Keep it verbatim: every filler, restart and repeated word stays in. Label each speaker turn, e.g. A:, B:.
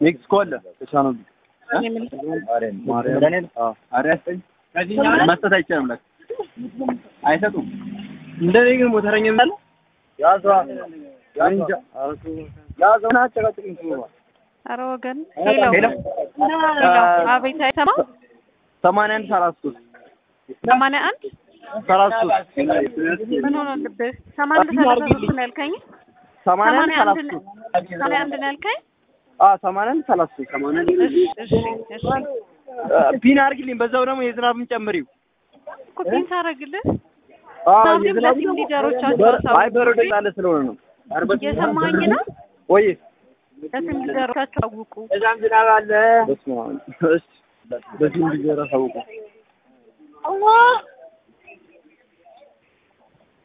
A: ሜክሲኮ አለ ተቻለው አሬን ማርያም አዎ አሪያስጠኝ መስጠት አይቻልም ለካ አይሰጡም እንደኔ ግን ሞተረኛ እንዳለ ያዟ ያንጃ ያዟና አጨቃጭቅኝ ነው
B: ኧረ ወገን ሄሎ ሄሎ አቤት አይሰማ
A: ሰማንያ አንድ ሰላሳ ሶስት
B: ሰማንያ አንድ
A: ሰላሳ ሶስት
B: ምን ሆነ ልብ ሰማንያ አንድ ሰላሳ ሶስት ነው ያልከኝ
A: ሰማንያ አንድ ሰላሳ ሶስት
B: ሰማንያ አንድ ነው ያልከኝ
A: አ ሰማንያ አንድ ሰላሳ ሶስት ሰማንያ አንድ
B: እሺ እሺ እሺ
A: ፒን አርግልኝ በዛው ደግሞ የዝናብን ጨምሪው
B: እኮ ፒን ታረግልህ
A: አዎ የዝናብ
B: ሊደሮቻቸው
A: አይ በረዶ ያለ ስለሆነ ነው
B: የሰማኸኝ ነው
A: ወይ
B: ለስም ሊደሮቻቸው አውቁ
A: እዛም ዝናብ አለ በስመ አብ እሺ በስም ሊደሮቻቸው አውቁ አላህ